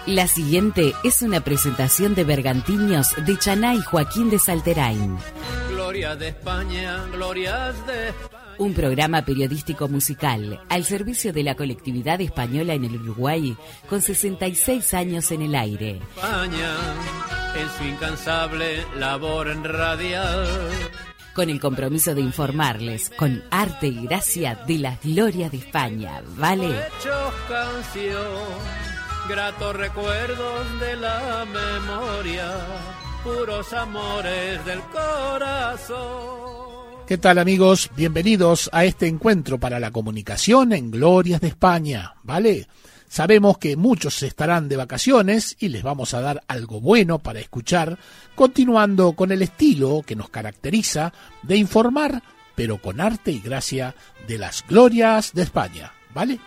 La siguiente es una presentación de Bergantiños de Chaná y Joaquín de Salterain. Gloria de España, glorias de España. Un programa periodístico musical al servicio de la colectividad española en el Uruguay, con 66 años en el aire. España, en su incansable labor radial. Con el compromiso de informarles con arte y gracia de la gloria de España, ¿vale? Hechos, canción, gratos recuerdos de la memoria, puros amores del corazón. ¿Qué tal, amigos? Bienvenidos a este encuentro para la comunicación en Glorias de España, ¿vale? Sabemos que muchos estarán de vacaciones y les vamos a dar algo bueno para escuchar, continuando con el estilo que nos caracteriza de informar, pero con arte y gracia de las glorias de España, ¿vale?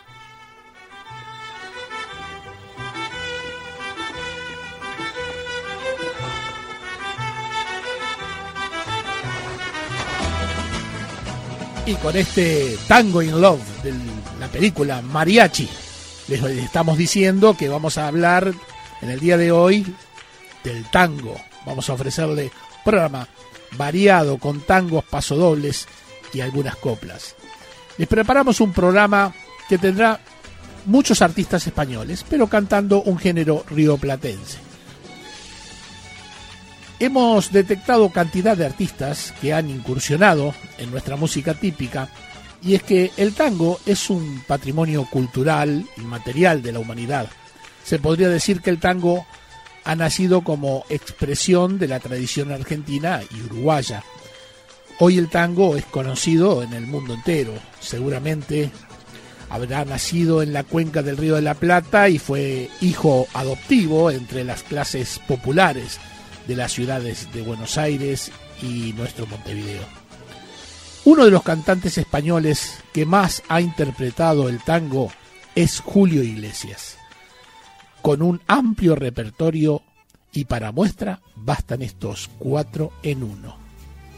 Y con este Tango in Love de la película Mariachi, les estamos diciendo que vamos a hablar en el día de hoy del tango. Vamos a ofrecerle un programa variado con tangos, pasodobles y algunas coplas. Les preparamos un programa que tendrá muchos artistas españoles, pero cantando un género rioplatense. Hemos detectado cantidad de artistas que han incursionado en nuestra música típica, y es que el tango es un patrimonio cultural y material de la humanidad. Se podría decir que el tango ha nacido como expresión de la tradición argentina y uruguaya. Hoy el tango es conocido en el mundo entero. Seguramente habrá nacido en la cuenca del Río de la Plata y fue hijo adoptivo entre las clases populares de las ciudades de Buenos Aires y nuestro Montevideo. Uno de los cantantes españoles que más ha interpretado el tango es Julio Iglesias, con un amplio repertorio, y para muestra bastan estos 4 en 1.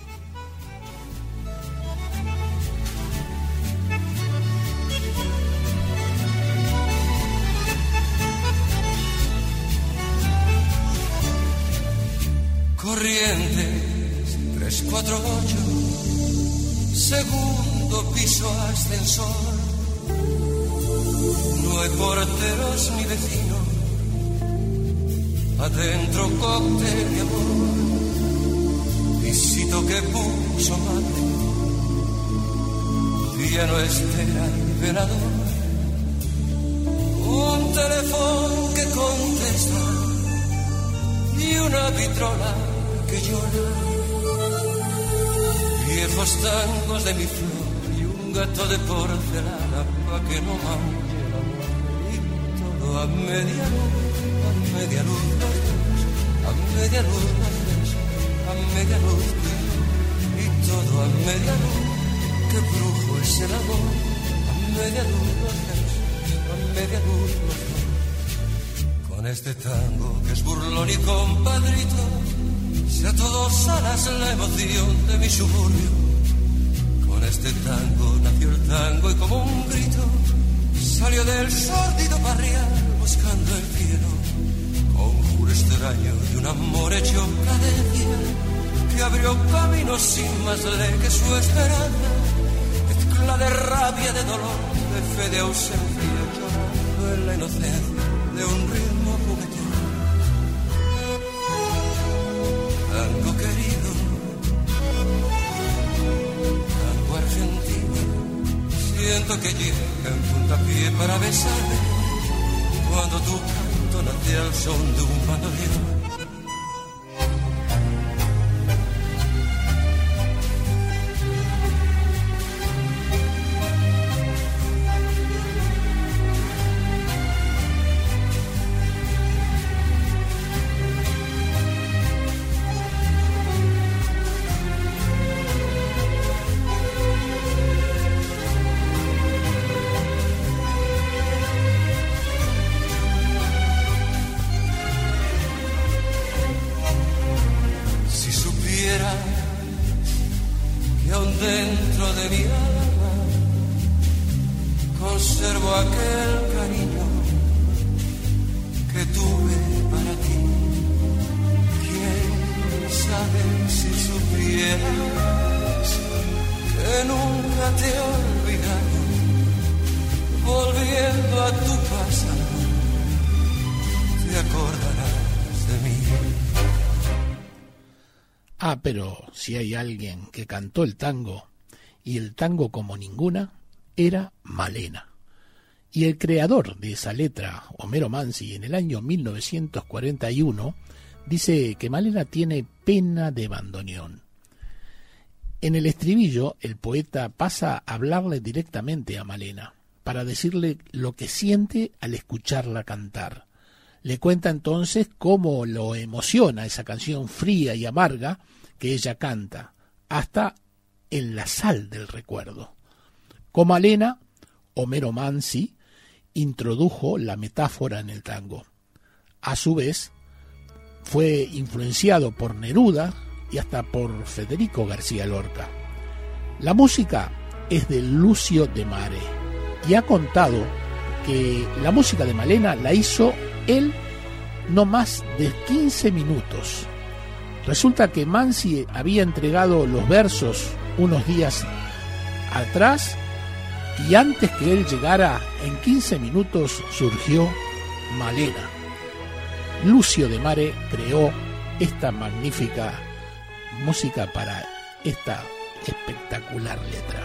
Corrientes 348, segundo piso ascensor. No hay porteros ni vecinos, adentro cóctel de amor. Visito que puso mate, ya no espera el velador. Un teléfono que contesta y una vitrola que llora, viejos tangos de mi flor y un gato de porcelana pa' que no maulle el amor. Y todo a media luz los dos, a media luz los dos, a media luz y todo a media luz. Qué brujo es el amor, a media luz los dos, a media luz los dos. Con este tango que es burlón y compadrito, si a todos alas la emoción de mi suburbio. Con este tango nació el tango y como un grito salió del sórdido barrial buscando el cielo. Conjuro extraño de un amor hecho cadencia que abrió camino sin más ley que su esperanza. Mezcla de rabia, de dolor, de fe, de ausencia, llorando en la inocencia de un ritmo juguetón. Tango querido, tango argentino, siento que llega en puntapié para besarme cuando tu canto nace al son de un bandoneón. acordarás de mí. Pero si hay alguien que cantó el tango, y el tango como ninguna, era Malena. Y el creador de esa letra, Homero Mansi, en el año 1941, dice que Malena tiene pena de bandoneón. En el estribillo, el poeta pasa a hablarle directamente a Malena, para decirle lo que siente al escucharla cantar. Le cuenta entonces cómo lo emociona esa canción fría y amarga que ella canta, hasta en la sal del recuerdo. Con Malena, Homero Mansi introdujo la metáfora en el tango. A su vez, fue influenciado por Neruda y hasta por Federico García Lorca. La música es de Lucio de Mare y ha contado que la música de Malena la hizo él no más de 15 minutos. Resulta que Mansi había entregado los versos unos días atrás y antes que él llegara, en 15 minutos surgió Malena. Lucio de Mare creó esta magnífica música para esta espectacular letra.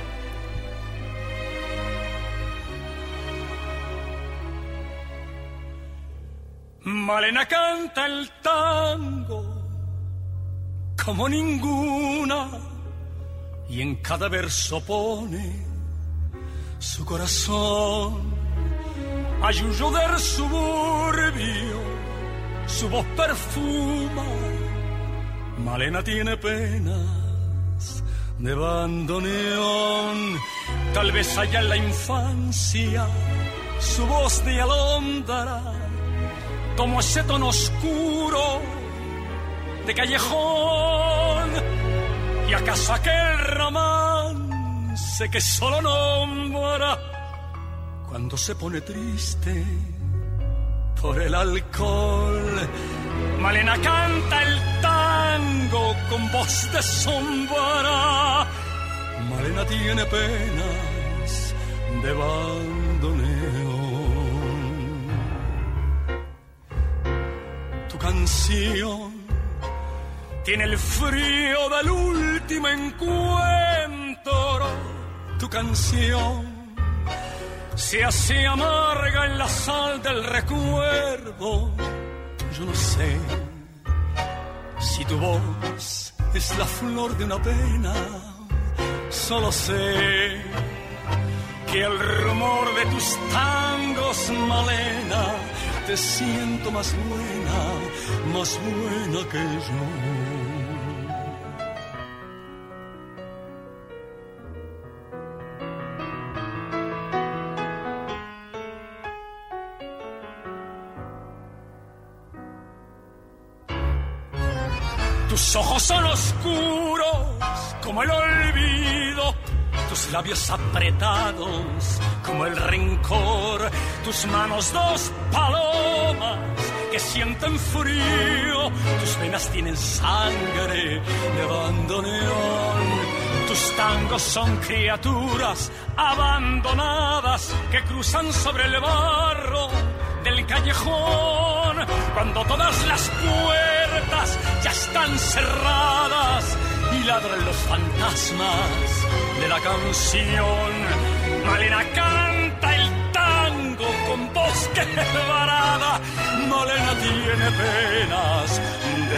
Malena canta el tango como ninguna y en cada verso pone su corazón. Ayuyo del suburbio, su voz perfuma. Malena tiene penas de bandoneón. Tal vez haya en la infancia su voz de alondra, como ese tono oscuro de callejón. Y acaso aquel romance que solo nombra cuando se pone triste por el alcohol. Malena canta el tango con voz de sombra. Malena tiene penas de bandoneón. Tu canción tiene el frío del último encuentro. Tu canción se hace amarga en la sal del recuerdo. Yo no sé si tu voz es la flor de una pena. Solo sé que el rumor de tus tangos, Malena, te siento más buena que yo. Tus ojos son oscuros como el olvido, tus labios apretados como el rencor, tus manos dos palomas que sienten frío, tus venas tienen sangre de bandoneón, tus tangos son criaturas abandonadas que cruzan sobre el barro del callejón, cuando todas las puertas ya están cerradas y ladran los fantasmas de la canción. Malena canta el tango con voz quebrada. Malena tiene penas de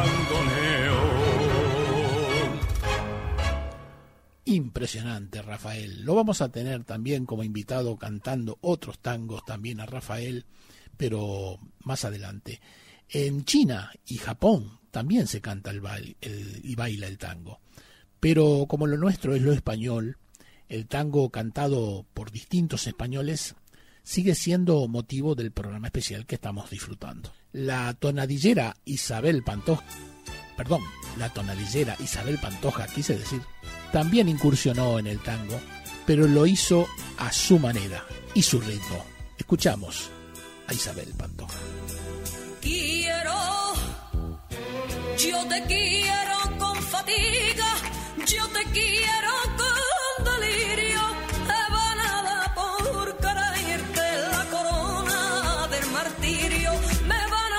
bandoneón. Impresionante, Rafael. Lo vamos a tener también como invitado cantando otros tangos también a Rafael, pero más adelante. En China y Japón también se canta y baila el tango. Pero como lo nuestro es lo español, el tango cantado por distintos españoles sigue siendo motivo del programa especial que estamos disfrutando. La tonadillera Isabel Pantoja, quise decir, también incursionó en el tango, pero lo hizo a su manera y su ritmo. Escuchamos a Isabel Pantoja. Yo te quiero con fatiga, yo te quiero con delirio, evanada por caerte la corona del martirio, me van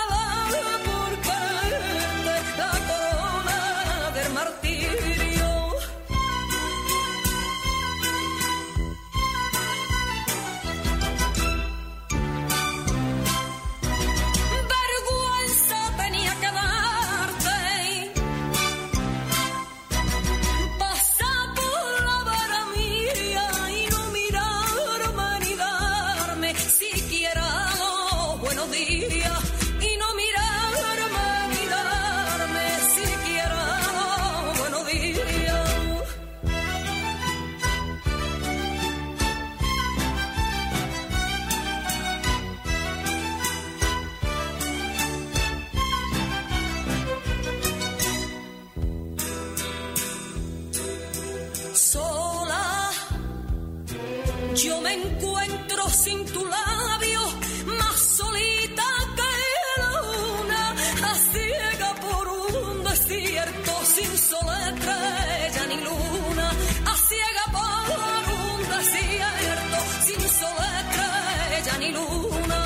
días y no mirarme siquiera buenos días. Sola yo me encuentro sin tu labio, más solita que la luna, a ciega por un desierto, sin sol, estrella ni luna, a ciega por un desierto, sin sol, estrella ni luna.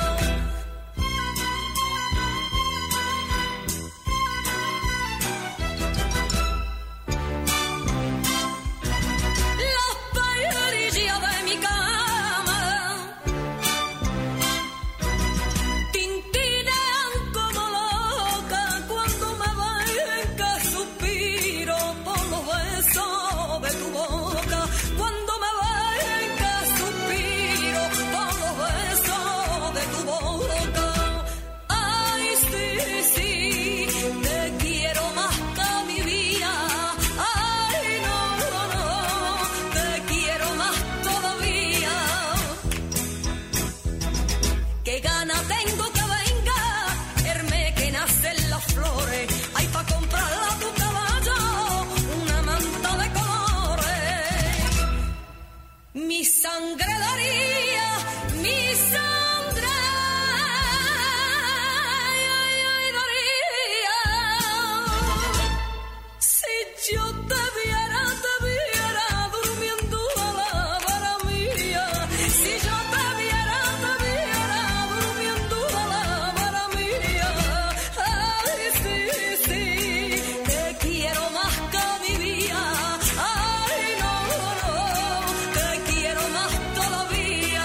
Mi sangre daría, mi sangre daría. Si yo te viera durmiendo a la vara mía. Si yo te viera durmiendo a la vara mía. Ay, sí, sí, te quiero más que mi vida. Ay, no, te quiero más todavía.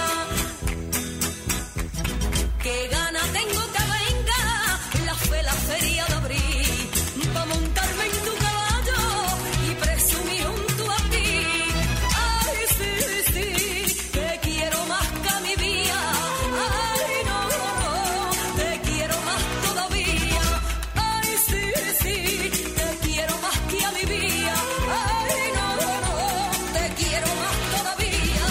Qué gana tengo que venga la feria de abril, pa' montarme en tu caballo y presumir junto a ti. Ay, sí, sí, te quiero más que mi vida. Ay, no, te quiero más todavía. Ay, sí, sí, te quiero más que a mi vida. Ay, no, te quiero más todavía.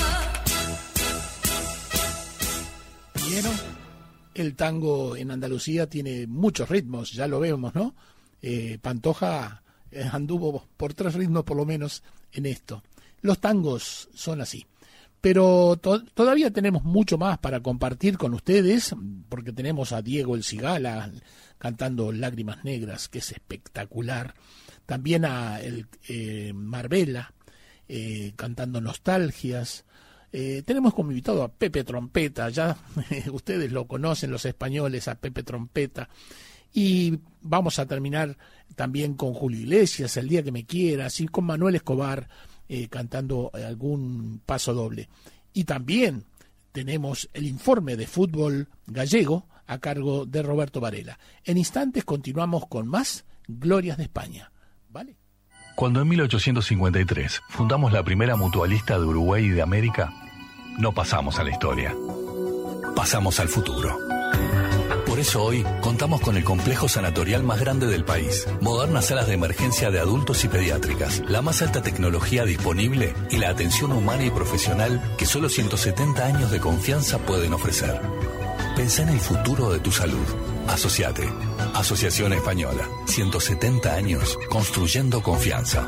¿Vieron? El tango en Andalucía tiene muchos ritmos, ya lo vemos, ¿no? Pantoja anduvo por 3 ritmos por lo menos en esto. Los tangos son así. Pero todavía tenemos mucho más para compartir con ustedes, porque tenemos a Diego El Cigala cantando Lágrimas Negras, que es espectacular. También a Marbella cantando Nostalgias. Tenemos como invitado a Pepe Trompeta, ya ustedes lo conocen los españoles, a Pepe Trompeta. Y vamos a terminar también con Julio Iglesias, El Día que Me Quieras, y con Manuel Escobar cantando algún paso doble. Y también tenemos el informe de fútbol gallego a cargo de Roberto Varela. En instantes continuamos con más Glorias de España. ¿Vale? Cuando en 1853 fundamos la primera mutualista de Uruguay y de América, no pasamos a la historia, pasamos al futuro. Por eso hoy contamos con el complejo sanatorial más grande del país, modernas salas de emergencia de adultos y pediátricas, la más alta tecnología disponible y la atención humana y profesional que solo 170 años de confianza pueden ofrecer. Pensá en el futuro de tu salud. Asociate. Asociación Española. 170 años construyendo confianza.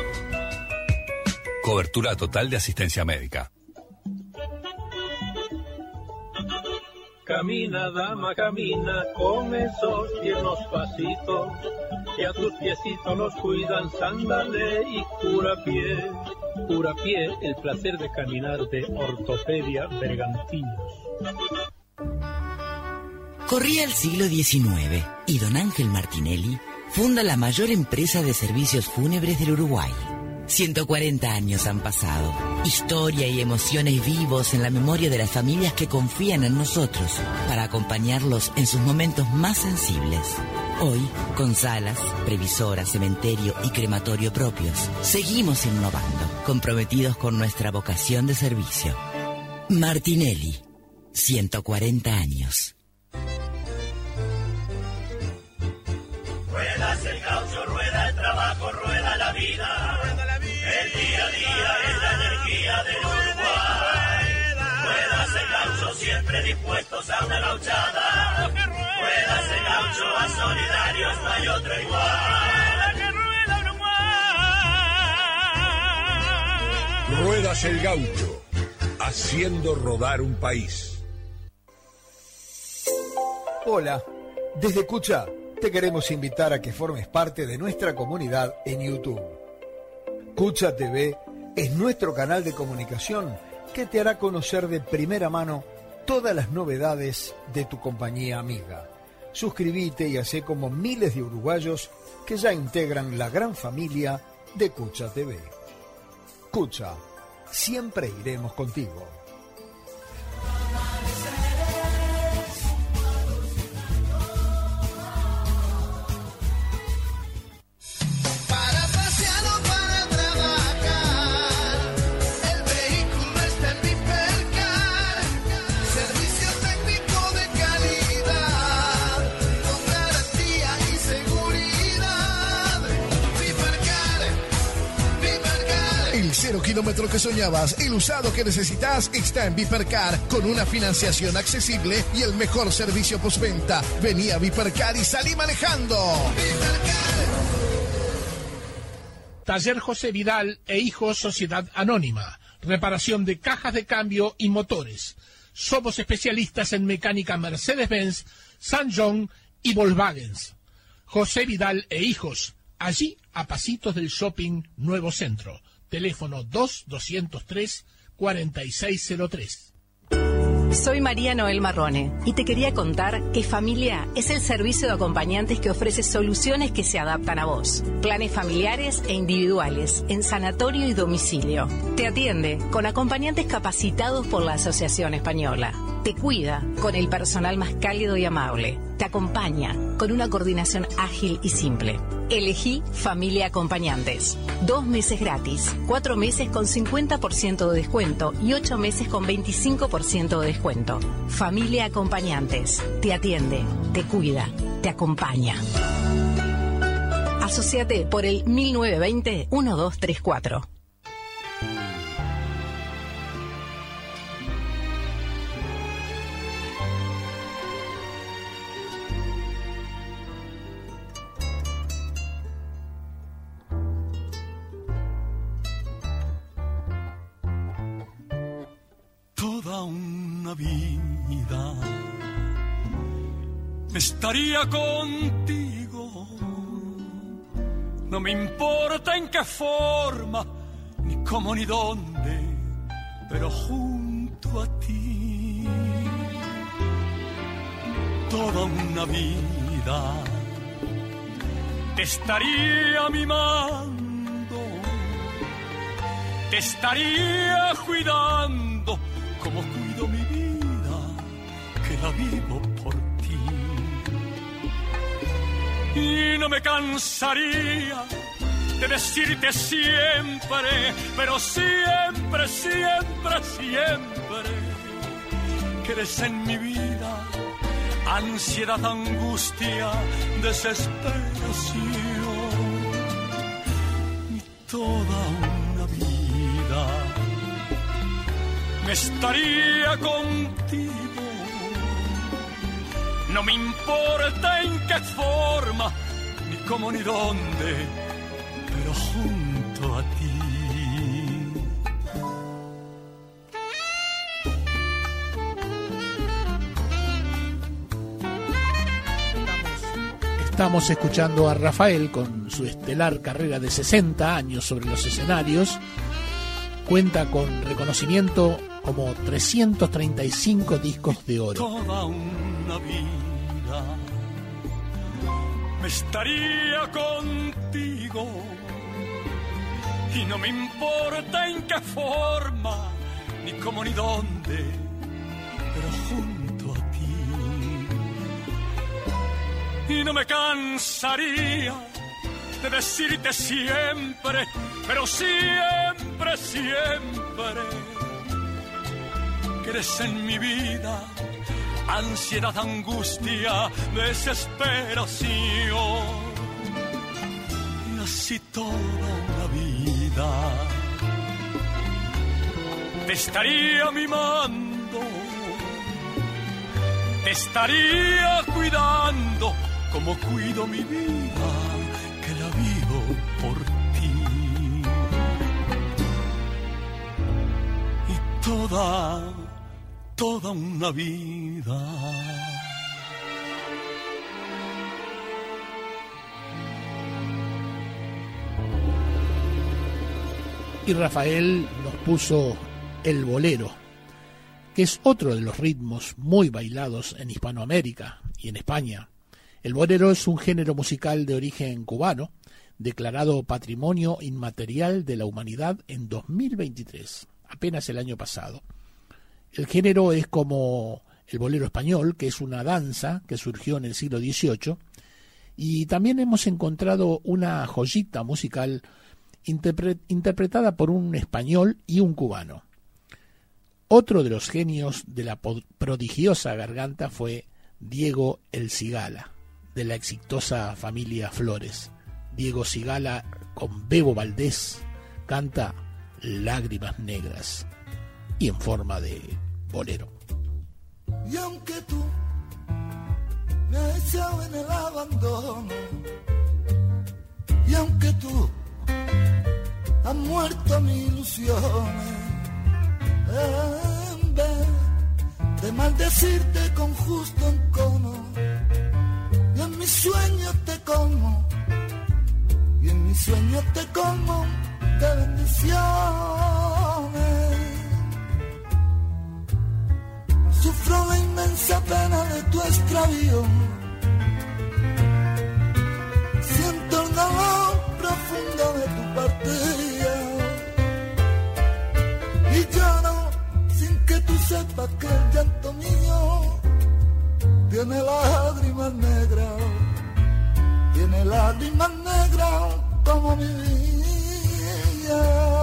Cobertura total de asistencia médica. Camina, dama, camina con esos tiernos pasitos, que a tus piecitos los cuidan Sándale y Curapié. Curapié, el placer de caminar de Ortopedia Bergantinos. Corría el siglo XIX y don Ángel Martinelli funda la mayor empresa de servicios fúnebres del Uruguay. 140 años han pasado. Historia y emociones vivos en la memoria de las familias que confían en nosotros para acompañarlos en sus momentos más sensibles. Hoy, con salas, previsora, cementerio y crematorio propios, seguimos innovando, comprometidos con nuestra vocación de servicio. Martinelli, 140 años. el gaucho, rueda el trabajo, rueda la vida. El día a día es la energía del Uruguay. Ruedas el gaucho, siempre dispuestos a una gauchada. Ruedas el gaucho, a solidarios no hay otro igual. Ruedas el gaucho, haciendo rodar un país. Hola, desde Cucha te queremos invitar a que formes parte de nuestra comunidad en YouTube. Cucha TV es nuestro canal de comunicación que te hará conocer de primera mano todas las novedades de tu compañía amiga. Suscríbete y hacé como miles de uruguayos que ya integran la gran familia de Cucha TV. Cucha, siempre iremos contigo. El 0 kilómetro que soñabas, el usado que necesitas está en Vipercar, con una financiación accesible y el mejor servicio postventa. Vení a Vipercar y salí manejando. Taller José Vidal e Hijos Sociedad Anónima. Reparación de cajas de cambio y motores. Somos especialistas en mecánica Mercedes-Benz, San John y Volkswagen. José Vidal e Hijos, allí a pasitos del Shopping Nuevo Centro. Teléfono 2-203-4603. Soy María Noel Marrone y te quería contar que Familia es el servicio de acompañantes que ofrece soluciones que se adaptan a vos. Planes familiares e individuales en sanatorio y domicilio. Te atiende con acompañantes capacitados por la Asociación Española. Te cuida con el personal más cálido y amable. Te acompaña con una coordinación ágil y simple. Elegí Familia Acompañantes. 2 meses gratis, 4 meses con 50% de descuento y 8 meses con 25% de descuento. Familia Acompañantes. Te atiende, te cuida, te acompaña. Asociate por el 1920-1234. Toda una vida estaría contigo. No me importa en qué forma, ni cómo ni dónde, pero junto a ti. Toda una vida te estaría mimando, te estaría cuidando como cuido mi vida, que la vivo por ti. Y no me cansaría de decirte siempre, pero siempre, siempre, siempre, que eres en mi vida ansiedad, angustia, desesperación. Y toda una vida me estaría contigo. No me importa en qué forma, ni cómo ni dónde, pero junto a ti. Estamos escuchando a Rafael con su estelar carrera de 60 años sobre los escenarios. Cuenta con reconocimiento como 335 discos de oro. Toda una vida me estaría contigo y no me importa en qué forma, ni cómo ni dónde, pero junto a ti. Y no me cansaría de decirte siempre, pero siempre, siempre, que eres en mi vida ansiedad, angustia, desesperación. casi toda una vida. Te estaría mimando, te estaría cuidando como cuido mi vida, que la vivo por ti. Y toda una vida. Y Rafael nos puso el bolero, que es otro de los ritmos muy bailados en Hispanoamérica y en España. El bolero es un género musical de origen cubano, declarado Patrimonio Inmaterial de la Humanidad en 2023, apenas el año pasado. El género es como el bolero español, que es una danza que surgió en el siglo XVIII, y también hemos encontrado una joyita musical interpretada por un español y un cubano. Otro de los genios de la prodigiosa garganta fue Diego El Cigala, de la exitosa familia Flores. Diego Cigala, con Bebo Valdés, canta Lágrimas Negras, y en forma de bolero. Y aunque tú me has echado en el abandono, y aunque tú has muerto mis ilusiones, en vez de maldecirte con justo encono, y en mis sueños te como, y en mis sueños te como de bendiciones. Sufro la inmensa pena de tu extravío, siento el dolor profundo de tu partida, y lloro sin que tú sepas que el llanto mío tiene lágrimas negras, tiene lágrimas negras como mi vida.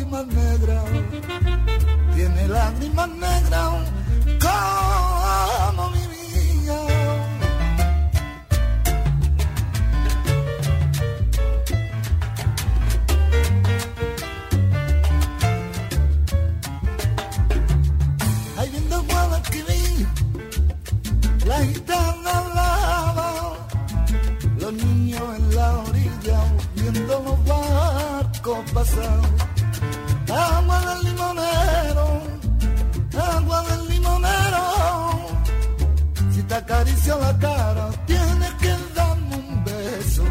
Tiene lágrimas negras como acaricio la cara, tienes que darme un beso.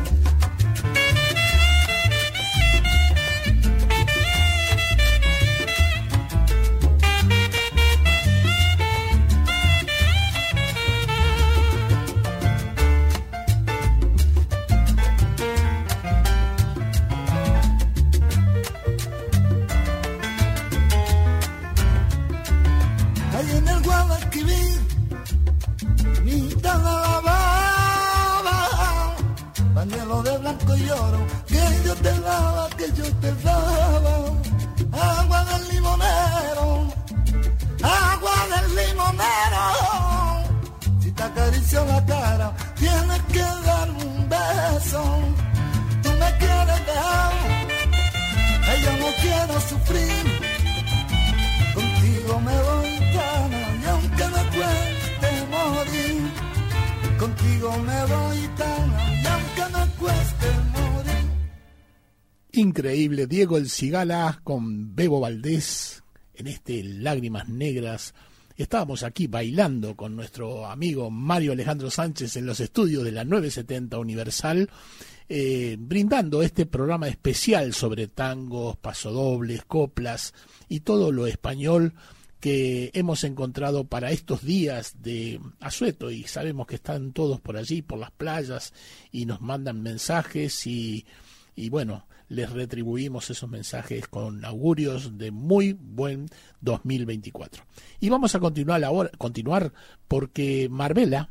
De blanco y oro, que yo te daba, que yo te daba. Agua del limonero, agua del limonero. Si te acaricio la cara, tienes que darme un beso. Tú me quieres dejar, yo no quiero sufrir. Contigo me voy tan, y aunque me cueste morir. Contigo me voy tan, y aunque me cueste morir. Increíble, Diego El Cigala con Bebo Valdés en este Lágrimas Negras. Estábamos aquí bailando con nuestro amigo Mario Alejandro Sánchez en los estudios de la 970 Universal, brindando este programa especial sobre tangos, pasodobles, coplas y todo lo español que hemos encontrado para estos días de asueto, y sabemos que están todos por allí, por las playas, y nos mandan mensajes y bueno, les retribuimos esos mensajes con augurios de muy buen 2024. Y vamos a continuar porque Marbella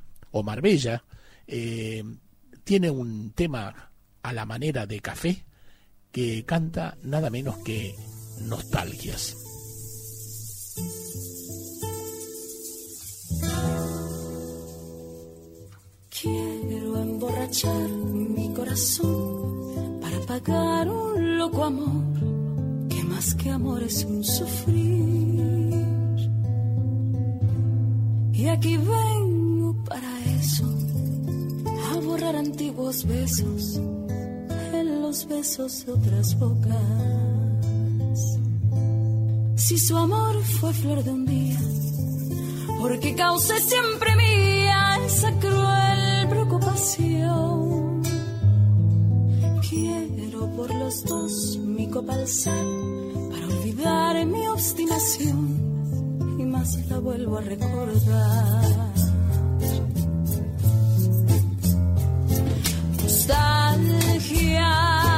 tiene un tema a la manera de Café que canta nada menos que Nostalgias. Quiero emborrachar mi corazón para pagar un loco amor, que más que amor es un sufrir. Y aquí vengo para eso, a borrar antiguos besos en los besos de otras bocas. Si su amor fue flor de un día, porque causé siempre mía esa cruel preocupación. Quiero por los dos mi copa alzar para olvidar mi obstinación, y más la vuelvo a recordar. Nostalgia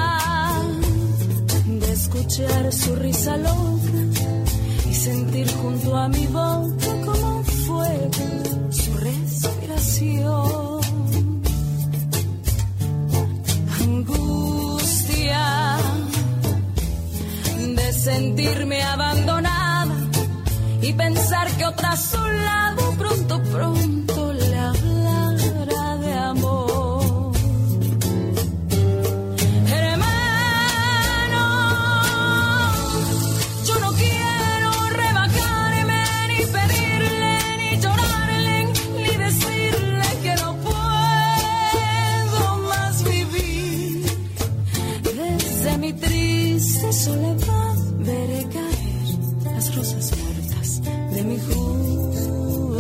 de escuchar su risa loca y sentir junto a mi boca como fuego su respiración. Angustia de sentirme abandonada y pensar que otra a su lado pronto le hablará de amor. Soledad veré caer las rosas muertas de mi juventud.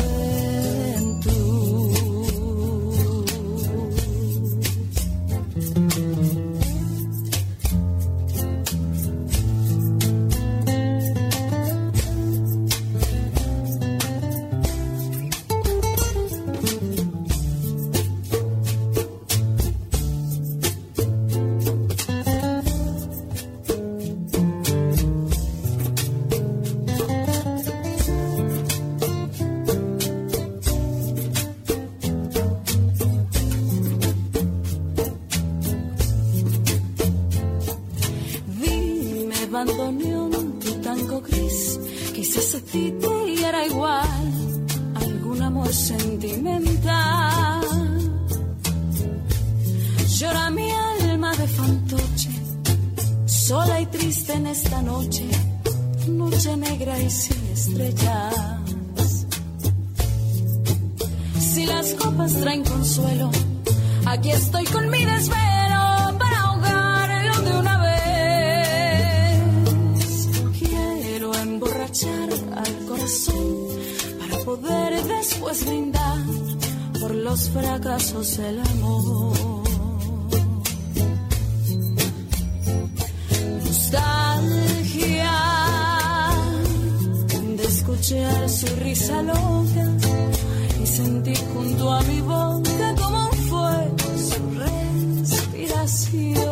Bandoneón, tu tango gris, quizás a ti te hiera igual algún amor sentimental. Llora mi alma de fantoche, sola y triste en esta noche, noche negra y sin estrellas. Si las copas traen consuelo, aquí estoy con mi desvelo para ahogarlo de una vez. Emborrachar al corazón para poder después brindar por los fracasos del amor. Nostalgia de escuchar su risa loca y sentir junto a mi boca cómo fue su respiración.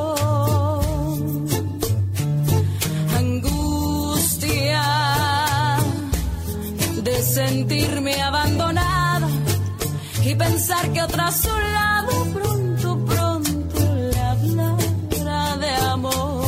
Angustia de sentirme abandonada y pensar que otra a su lado pronto, pronto le hablará de amor.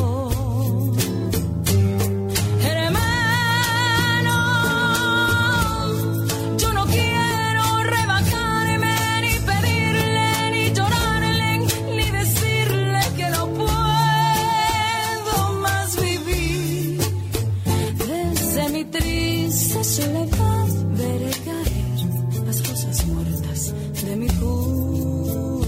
Soledad veré caer las cosas muertas de mi juventud.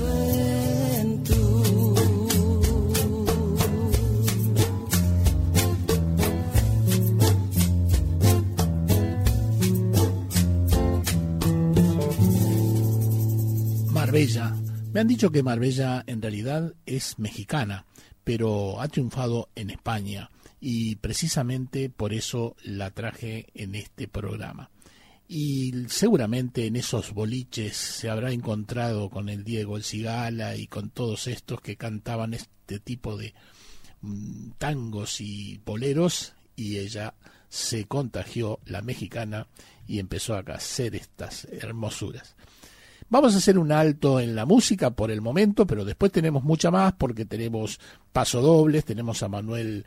Marbella. Me han dicho que Marbella en realidad es mexicana, pero ha triunfado en España. Y precisamente por eso la traje en este programa. Y seguramente en esos boliches se habrá encontrado con el Diego El Cigala y con todos estos que cantaban este tipo de tangos y boleros, y ella se contagió, la mexicana, y empezó a hacer estas hermosuras. Vamos a hacer un alto en la música por el momento, pero después tenemos mucha más porque tenemos pasodobles, tenemos a Manuel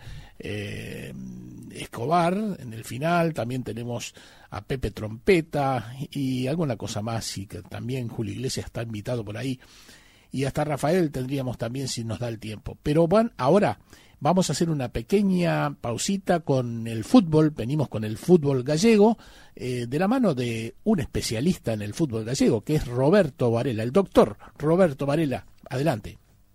Escobar en el final, también tenemos a Pepe Trompeta y alguna cosa más, y que también Julio Iglesias está invitado por ahí, y hasta Rafael tendríamos también si nos da el tiempo. Pero bueno, ahora vamos a hacer una pequeña pausita con el fútbol. Venimos con el fútbol gallego, de la mano de un especialista en el fútbol gallego, que es Roberto Varela, el doctor Roberto Varela. Adelante.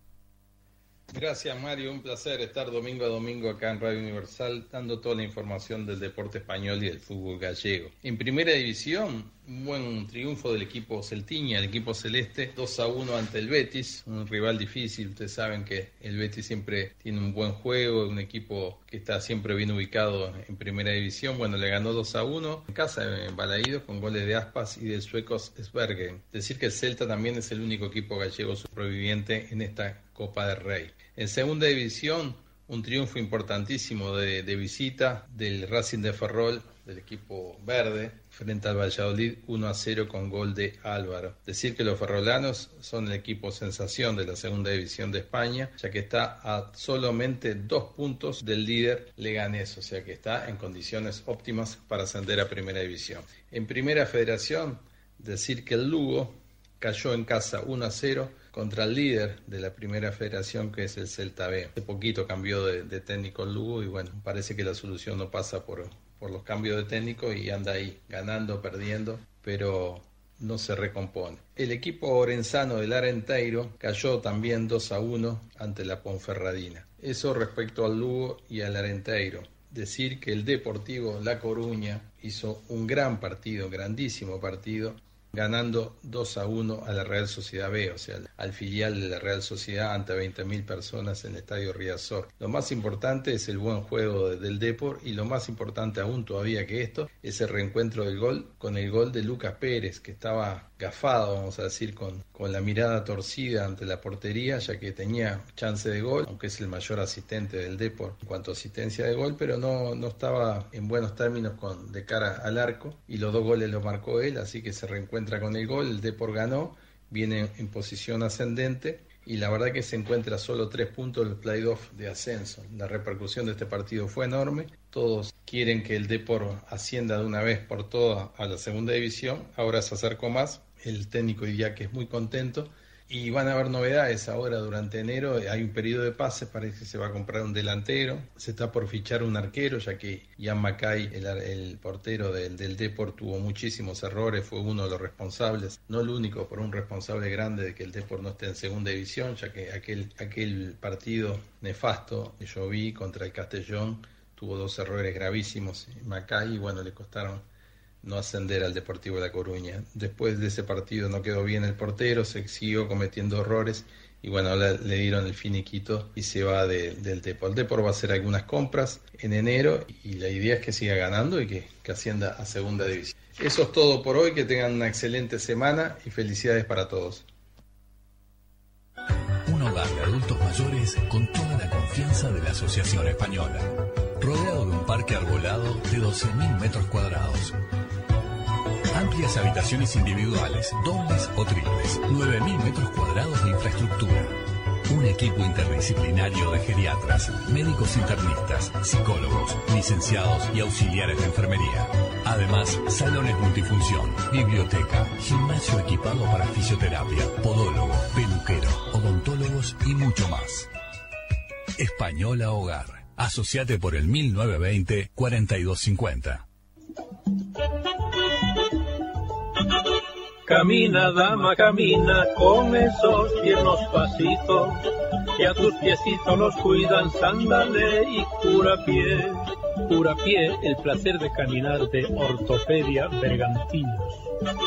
Gracias, Mario, un placer estar domingo a domingo acá en Radio Universal dando toda la información del deporte español y del fútbol gallego. En primera división, un buen triunfo del equipo celtiña, el equipo celeste, 2-1 ante el Betis, un rival difícil. Ustedes saben que el Betis siempre tiene un buen juego, un equipo que está siempre bien ubicado en primera división. Bueno, le ganó 2-1 en casa, en Balaídos, con goles de Aspas y del sueco Svergen. Decir que el Celta también es el único equipo gallego superviviente en esta Copa del Rey. En segunda división, un triunfo importantísimo de visita del Racing de Ferrol, del equipo verde, frente al Valladolid, 1-0 con gol de Álvaro. Decir que los ferrolanos son el equipo sensación de la segunda división de España, ya que está a solamente 2 puntos del líder Leganés, o sea que está en condiciones óptimas para ascender a primera división. En primera federación, decir que el Lugo cayó en casa 1-0 contra el líder de la primera federación, que es el Celta B. Hace poquito cambió de técnico el Lugo y bueno, parece que la solución no pasa por los cambios de técnico y anda ahí ganando, perdiendo, pero no se recompone. El equipo orensano del Arenteiro cayó también 2-1 ante la Ponferradina. Eso respecto al Lugo y al Arenteiro. Decir que el Deportivo La Coruña hizo un gran partido, grandísimo partido, ganando 2-1 a la Real Sociedad B, o sea, al filial de la Real Sociedad ante 20.000 personas en el Estadio Riazor. Lo más importante es el buen juego del Depor, y lo más importante aún todavía que esto es el reencuentro del gol con el gol de Lucas Pérez, que estaba gafado, vamos a decir, con la mirada torcida ante la portería, ya que tenía chance de gol, aunque es el mayor asistente del Depor en cuanto a asistencia de gol, pero no estaba en buenos términos de cara al arco, y los 2 goles los marcó él, así que se reencuentra con el gol. El Depor ganó, viene en posición ascendente, y la verdad que se encuentra a solo 3 puntos del playoff de ascenso. La repercusión de este partido fue enorme. Todos quieren que el Depor ascienda de una vez por todas a la segunda división. Ahora se acercó más. El técnico diría que es muy contento. Y van a haber novedades ahora durante enero. Hay un periodo de pases, parece que se va a comprar un delantero. Se está por fichar un arquero, ya que Ian Mackay, el portero del Depor, tuvo muchísimos errores. Fue uno de los responsables, no el único, pero un responsable grande de que el Depor no esté en segunda división, ya que aquel partido nefasto que yo vi contra el Castellón tuvo 2 errores gravísimos Mackay, y bueno, le costaron no ascender al Deportivo La Coruña. Después de ese partido no quedó bien el portero, se siguió cometiendo errores y bueno, le dieron el finiquito y se va del Depor. El Depor va a hacer algunas compras en enero y la idea es que siga ganando y que ascienda a segunda división. Eso es todo por hoy, que tengan una excelente semana y felicidades para todos. Un hogar de adultos mayores con toda la confianza de la Asociación Española. Rodeado de un parque arbolado de 12.000 metros cuadrados. Amplias habitaciones individuales, dobles o triples. 9.000 metros cuadrados de infraestructura. Un equipo interdisciplinario de geriatras, médicos internistas, psicólogos, licenciados y auxiliares de enfermería. Además, salones multifunción, biblioteca, gimnasio equipado para fisioterapia, podólogo, peluquero, odontólogos y mucho más. Española Hogar. Asociate por el 1920-4250. Camina, dama, camina con esos tiernos pasitos, que a tus piecitos los cuidan Sándale y Curapié. Curapié, el placer de caminar de Ortopedia Bergantinos.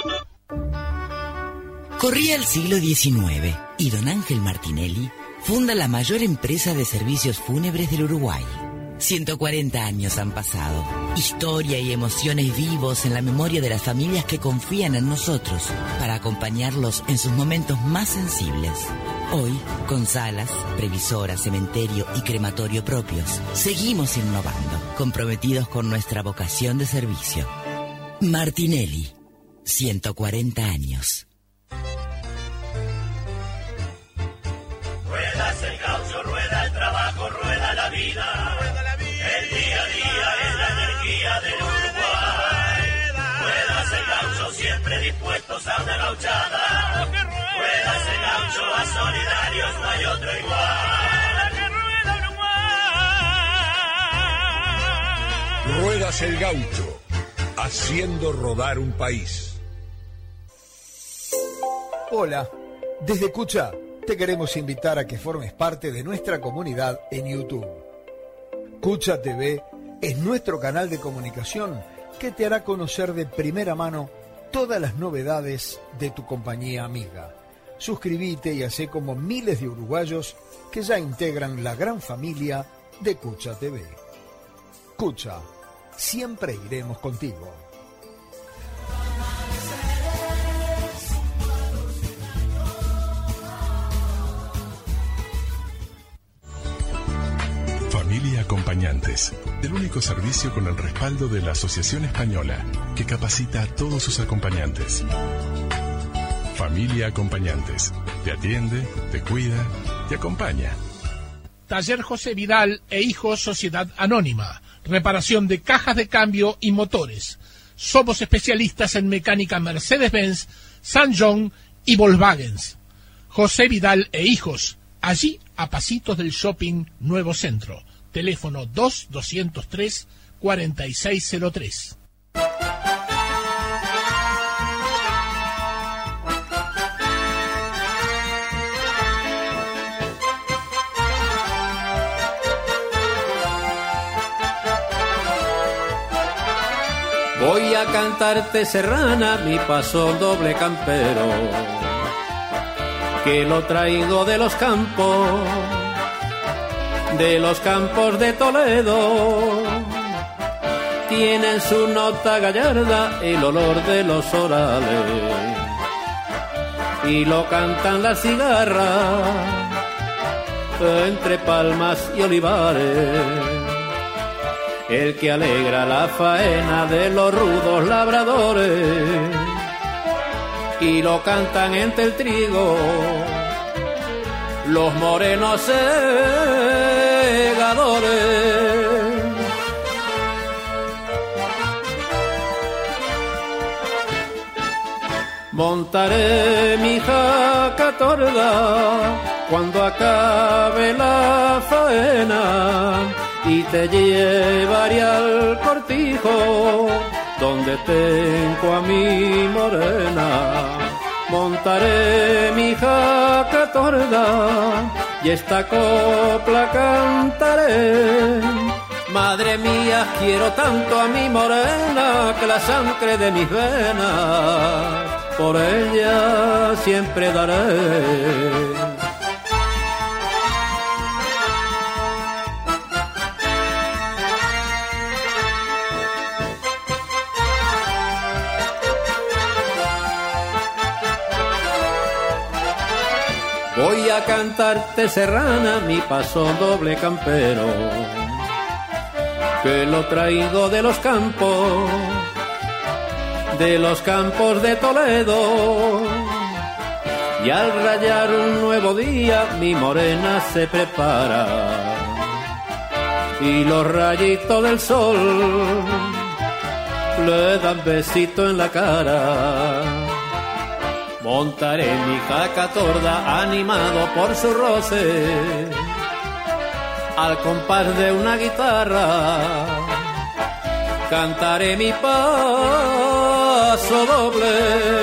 Corría el siglo XIX y don Ángel Martinelli funda la mayor empresa de servicios fúnebres del Uruguay. 140 años han pasado. Historia y emociones vivos en la memoria de las familias que confían en nosotros para acompañarlos en sus momentos más sensibles. Hoy, con salas, previsora, cementerio y crematorio propios, seguimos innovando, comprometidos con nuestra vocación de servicio. Martinelli, 140 años. Ruedas el gaucho, rueda el trabajo, rueda la vida. El día a día es la energía del Uruguay. Ruedas el gaucho, siempre dispuestos a una gauchada. Ruedas el gaucho, a solidarios no hay otro igual. Ruedas el gaucho, haciendo rodar un país. Hola, desde Cucha te queremos invitar a que formes parte de nuestra comunidad en YouTube. Cucha TV es nuestro canal de comunicación que te hará conocer de primera mano todas las novedades de tu compañía amiga. Suscríbete y hacé como miles de uruguayos que ya integran la gran familia de Cucha TV. Cucha, siempre iremos contigo. Familia Acompañantes, el único servicio con el respaldo de la Asociación Española, que capacita a todos sus acompañantes. Familia Acompañantes, te atiende, te cuida, te acompaña. Taller José Vidal e Hijos Sociedad Anónima, reparación de cajas de cambio y motores. Somos especialistas en mecánica Mercedes-Benz, San John y Volkswagen. José Vidal e Hijos, allí a pasitos del Shopping Nuevo Centro. Teléfono 2-203-4603. Voy a cantarte serrana, mi paso doble campero, que lo traigo de los campos de Toledo. Tienen su nota gallarda, el olor de los orales, y lo cantan las cigarras entre palmas y olivares. El que alegra la faena de los rudos labradores, y lo cantan entre el trigo los morenos segadores. Montaré mi jaca torda cuando acabe la faena, y te llevaré al cortijo donde tengo a mi morena. Montaré mi jaca torda y esta copla cantaré, Madre mía, quiero tanto a mi morena que la sangre de mis venas por ella siempre daré. Voy a cantarte serrana mi paso doble campero, que lo traigo de los campos de Toledo. Y al rayar un nuevo día mi morena se prepara y los rayitos del sol le dan besito en la cara. Montaré mi jaca torda animado por su roce al compás de una guitarra. Cantaré mi paso doble.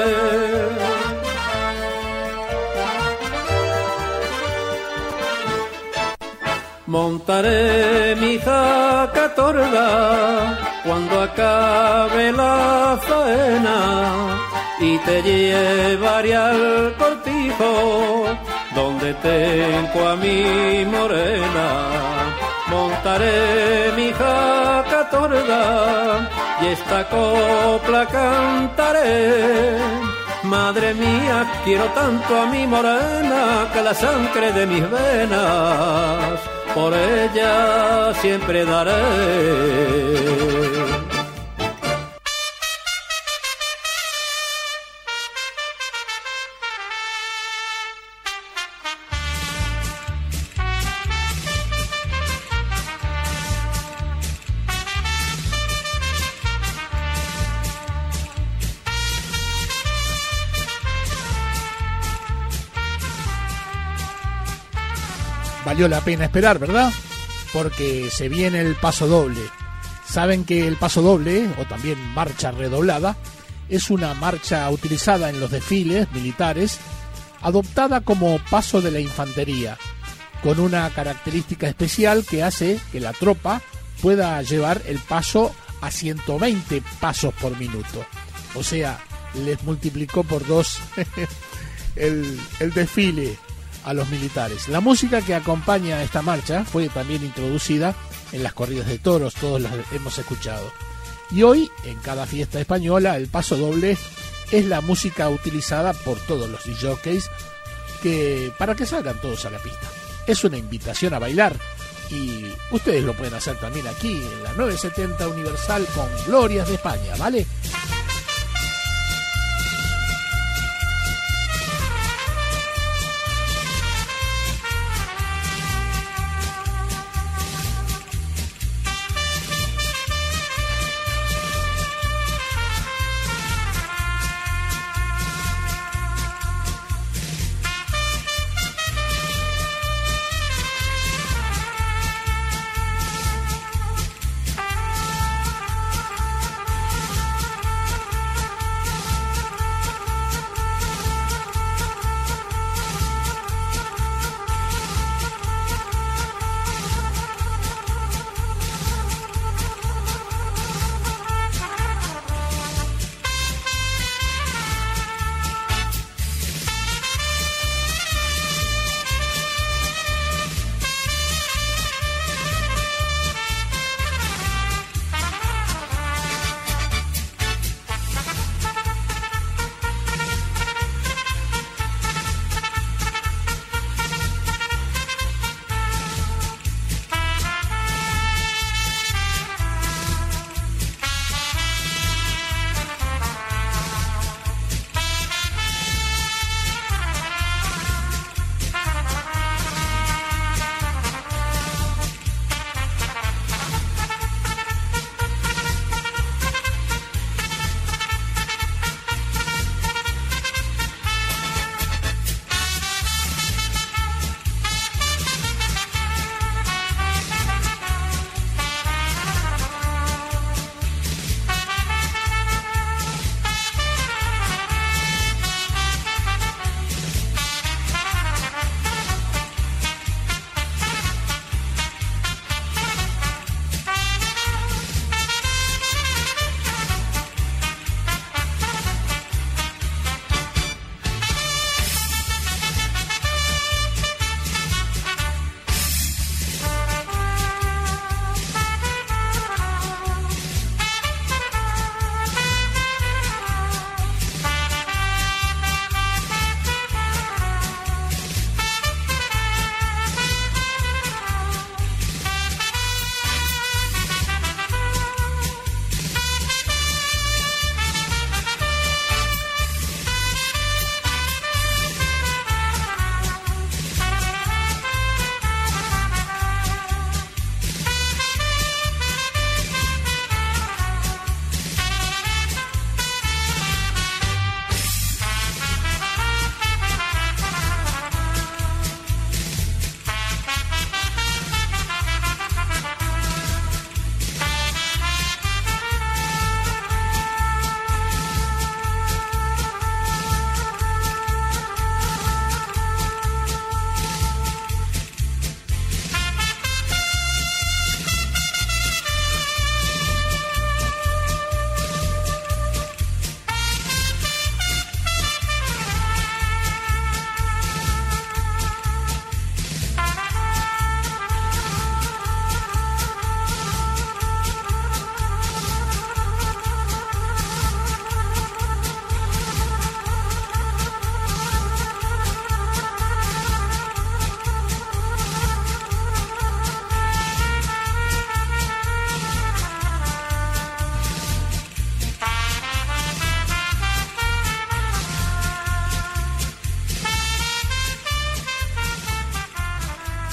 Montaré mi jaca torda cuando acabe la faena y te llevaré al cortijo donde tengo a mi morena. Montaré mi jaca torda y esta copla cantaré. Madre mía, quiero tanto a mi morena que la sangre de mis venas por ella siempre daré. Valió la pena esperar, ¿verdad? Porque se viene el paso doble. Saben que el paso doble, o también marcha redoblada, es una marcha utilizada en los desfiles militares, adoptada como paso de la infantería, con una característica especial que hace que la tropa pueda llevar el paso a 120 pasos por minuto. O sea, les multiplicó por 2 el desfile a los militares. La música que acompaña a esta marcha fue también introducida en las corridas de toros, todos las hemos escuchado. Y hoy, en cada fiesta española, el paso doble es la música utilizada por todos los DJs para que salgan todos a la pista. Es una invitación a bailar y ustedes lo pueden hacer también aquí en la 970 Universal con Glorias de España, ¿vale?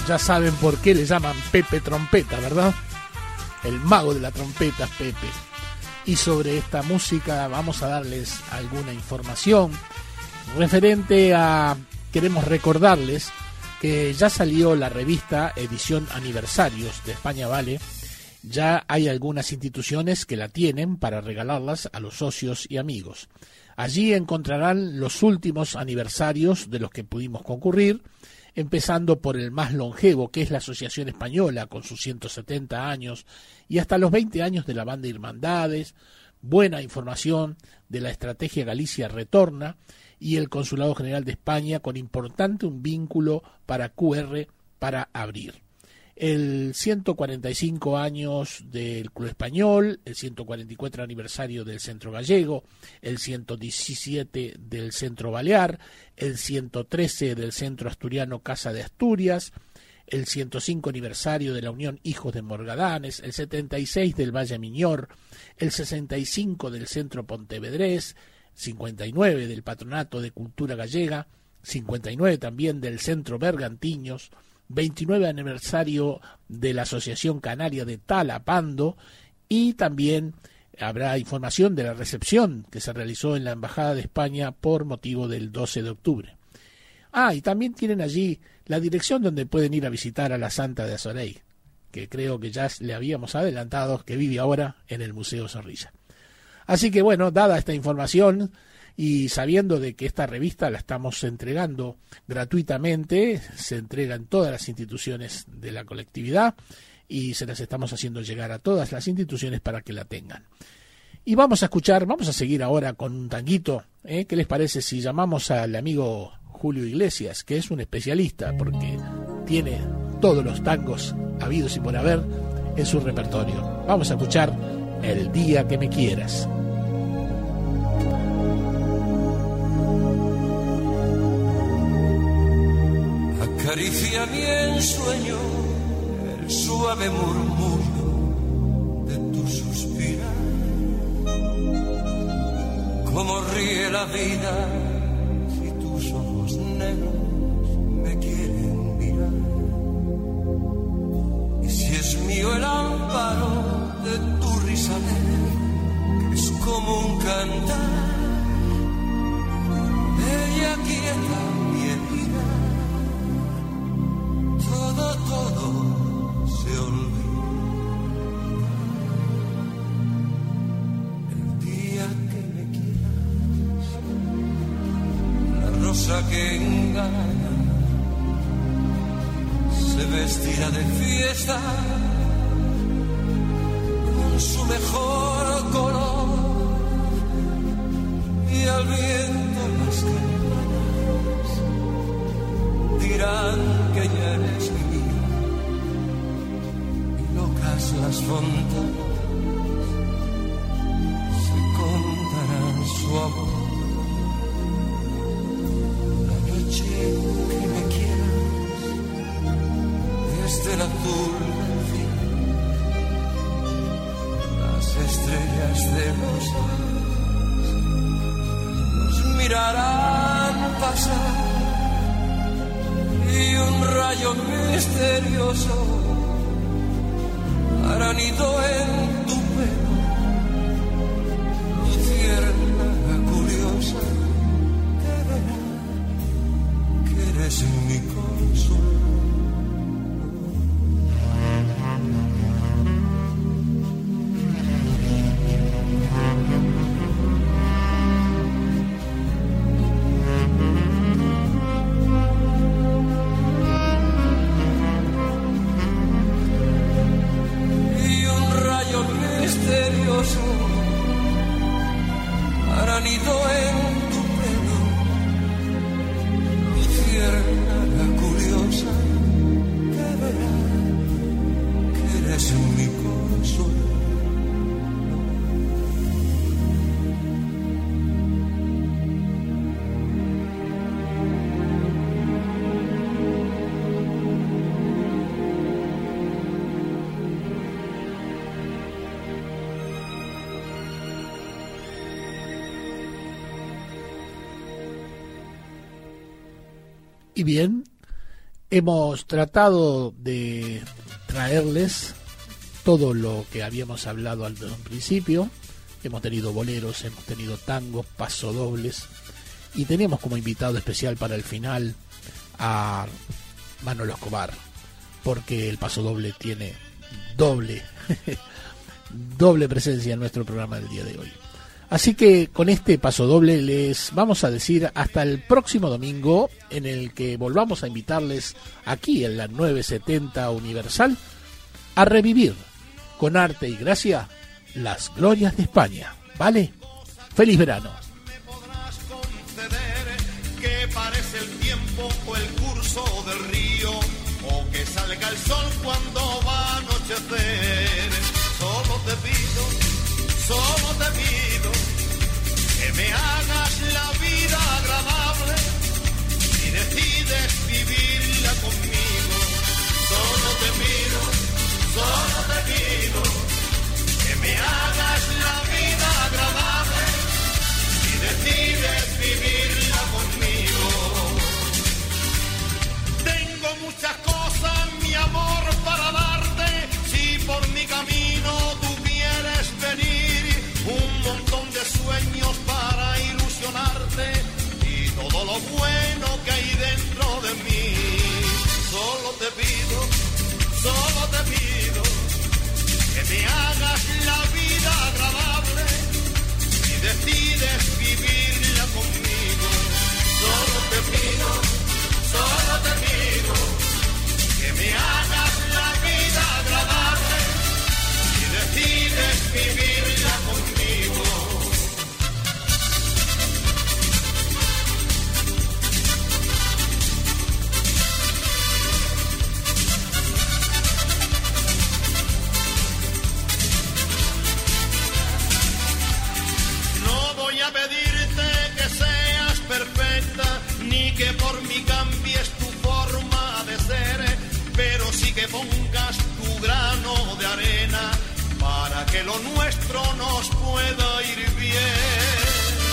Ya saben por qué le llaman Pepe Trompeta, ¿verdad? El mago de la trompeta es Pepe. Y sobre esta música vamos a darles alguna información referente a... Queremos recordarles que ya salió la revista Edición Aniversarios de España Vale. Ya hay algunas instituciones que la tienen para regalarlas a los socios y amigos. Allí encontrarán los últimos aniversarios de los que pudimos concurrir, empezando por el más longevo, que es la Asociación Española, con sus 170 años, y hasta los 20 años de la Banda Hermandades, buena información de la Estrategia Galicia Retorna y el Consulado General de España, con importante un vínculo para QR para abrir. El 145 años del Club Español, el 144 aniversario del Centro Gallego, el 117 del Centro Balear, el 113 del Centro Asturiano Casa de Asturias, el 105 aniversario de la Unión Hijos de Morgadanes, el 76 del Valle Miñor, el 65 del Centro Pontevedrés, 59 del Patronato de Cultura Gallega, 59 también del Centro Bergantiños, 29 aniversario de la Asociación Canaria de Talapando, y también habrá información de la recepción que se realizó en la Embajada de España por motivo del 12 de octubre. Y también tienen allí la dirección donde pueden ir a visitar a la Santa de Azorey, que creo que ya le habíamos adelantado que vive ahora en el Museo Zorrilla. Así que bueno, dada esta información y sabiendo de que esta revista la estamos entregando gratuitamente, se entrega en todas las instituciones de la colectividad y se las estamos haciendo llegar a todas las instituciones para que la tengan. Y vamos a seguir ahora con un tanguito, ¿eh? ¿Qué les parece si llamamos al amigo Julio Iglesias, que es un especialista porque tiene todos los tangos habidos y por haber en su repertorio? Vamos a escuchar El día que me quieras. Acaricia mi ensueño el suave murmullo de tu suspirar. Cómo ríe la vida si tus ojos negros me quieren mirar. Y si es mío el amparo de tu risa negra, que es como un cantar, ella quieta mi herida. Todo se olvida. El día que me quieras, la rosa que engaña se vestirá de fiesta con su mejor color, y al viento las campanas dirán que ya eres mi vida, y locas las fontanas se contarán su amor. La noche que me quieras, desde el azul del cielo, las estrellas de los mares nos mirarán pasar, y un rayo misterioso hará nido en tu pelo, luciérnaga curiosa, que verá que eres mi consuelo. Y bien, Hemos tratado de traerles todo lo que habíamos hablado al principio. Hemos tenido boleros, hemos tenido tangos, pasodobles, y tenemos como invitado especial para el final a Manolo Escobar, porque el pasodoble tiene doble presencia en nuestro programa del día de hoy. Así que con este pasodoble les vamos a decir hasta el próximo domingo, en el que volvamos a invitarles aquí en la 970 Universal a revivir con arte y gracia las glorias de España. ¿Vale? ¡Feliz verano! Que parece el tiempo o el curso del río, o que salga el sol cuando va a anochecer. Solo te pido que me hagas la vida agradable y decides vivirla conmigo. Solo te pido que me hagas la vida agradable y decides vivirla conmigo. Tengo muchas cosas, mi amor, para darte. Si por mi camino tú quieres venir, un montón de sueños para ilusionarte y todo lo bueno que hay dentro de mí. Solo te pido que me hagas la vida agradable y decides vivirla conmigo. Solo te pido que me hagas la vida agradable y decides vivirla conmigo. A pedirte que seas perfecta, ni que por mí cambies tu forma de ser, pero sí que pongas tu grano de arena para que lo nuestro nos pueda ir bien.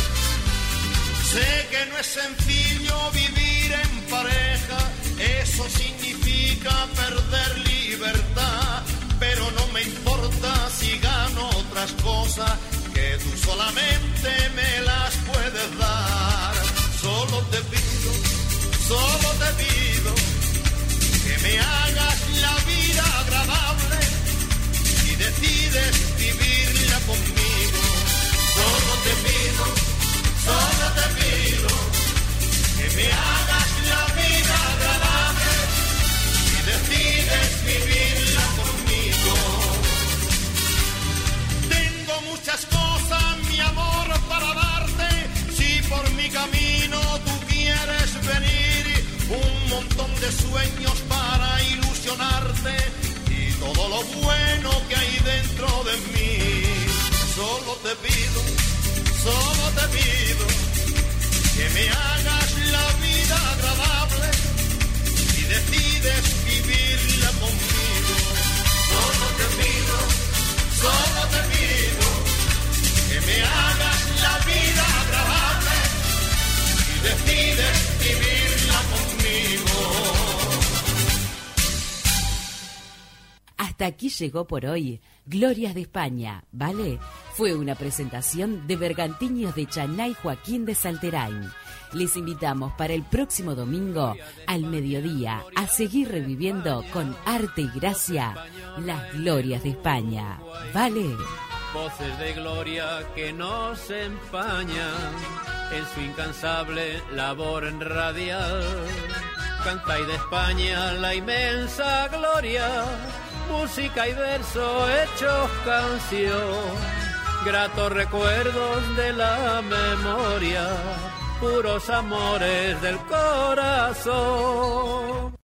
Sé que no es sencillo vivir en pareja, eso significa perder libertad, pero no me importa si gano otras cosas que tú solamente me las puedes dar. Solo te pido que me hagas la vida agradable y decides vivirla conmigo. Solo te pido que me hagas la vida agradable y decides vivirla conmigo. Tengo muchas cosas, mi amor, para darte. Si por mi camino tú quieres venir, un montón de sueños para ilusionarte y todo lo bueno que hay dentro de mí. Solo te pido que me hagas la vida agradable y decides vivirla conmigo. Solo te pido que me hagas la vida agradable y decides vivirla conmigo. Hasta aquí llegó por hoy Glorias de España, ¿vale? Fue una presentación de Bergantiños de Chañay Joaquín de Salterain. Les invitamos para el próximo domingo al mediodía a seguir reviviendo con arte y gracia las glorias de España, ¿vale? Voces de gloria que nos empañan en su incansable labor en radial. Canta y de España la inmensa gloria, música y verso hechos canción, gratos recuerdos de la memoria, puros amores del corazón.